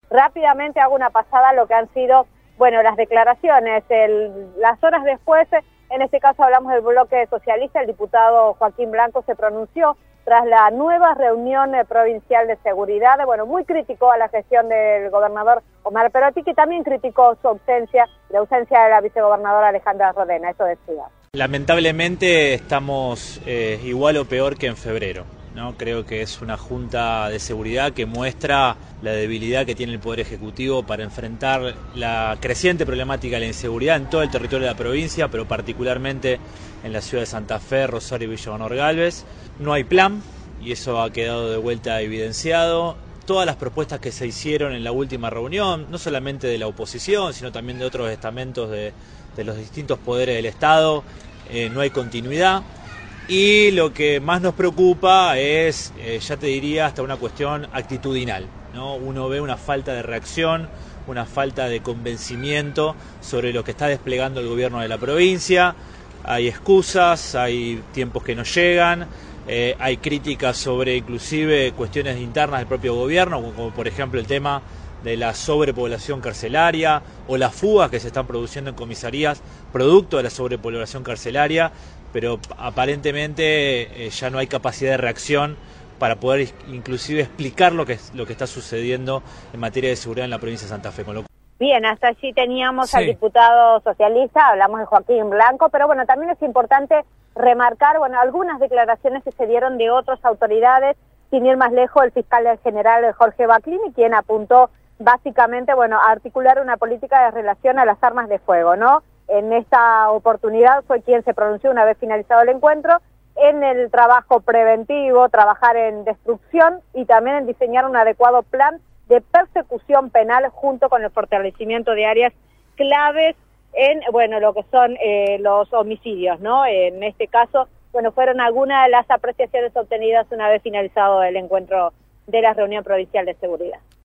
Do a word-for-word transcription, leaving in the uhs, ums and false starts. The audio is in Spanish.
Rápidamente hago una pasada a lo que han sido, bueno, las declaraciones. El, las horas después, en este caso hablamos del bloque socialista, el diputado Joaquín Blanco se pronunció tras la nueva reunión provincial de seguridad. Bueno, muy criticó a la gestión del gobernador Omar Perotti, que también criticó su ausencia, la ausencia de la vicegobernadora Alejandra Rodena. Eso decía. Lamentablemente estamos eh, igual o peor que en febrero, ¿no? Creo que es una junta de seguridad que muestra la debilidad que tiene el Poder Ejecutivo para enfrentar la creciente problemática de la inseguridad en todo el territorio de la provincia, pero particularmente en la ciudad de Santa Fe, Rosario y Villa Gobernador Galvez. No hay plan y eso ha quedado de vuelta evidenciado. Todas las propuestas que se hicieron en la última reunión, no solamente de la oposición, sino también de otros estamentos de, de los distintos poderes del Estado, eh, no hay continuidad. Y lo que más nos preocupa es, eh, ya te diría, hasta una cuestión actitudinal, ¿no? Uno ve una falta de reacción, una falta de convencimiento sobre lo que está desplegando el gobierno de la provincia. Hay excusas, hay tiempos que no llegan, eh, hay críticas sobre inclusive cuestiones internas del propio gobierno, como, como por ejemplo el tema de la sobrepoblación carcelaria o las fugas que se están produciendo en comisarías producto de la sobrepoblación carcelaria, pero aparentemente eh, ya no hay capacidad de reacción para poder inclusive explicar lo que, lo que está sucediendo en materia de seguridad en la provincia de Santa Fe. Con lo... Bien, hasta allí teníamos sí. al diputado socialista, hablamos de Joaquín Blanco, pero bueno, también es importante remarcar, bueno, algunas declaraciones que se dieron de otras autoridades, sin ir más lejos, el fiscal general Jorge Baclini, quien apuntó básicamente, bueno, a articular una política de relación a las armas de fuego, ¿no? En esta oportunidad fue quien se pronunció una vez finalizado el encuentro en el trabajo preventivo, trabajar en destrucción y también en diseñar un adecuado plan de persecución penal junto con el fortalecimiento de áreas claves en, bueno, lo que son eh, los homicidios, ¿no? En este caso, bueno, fueron algunas de las apreciaciones obtenidas una vez finalizado el encuentro de la reunión provincial de seguridad.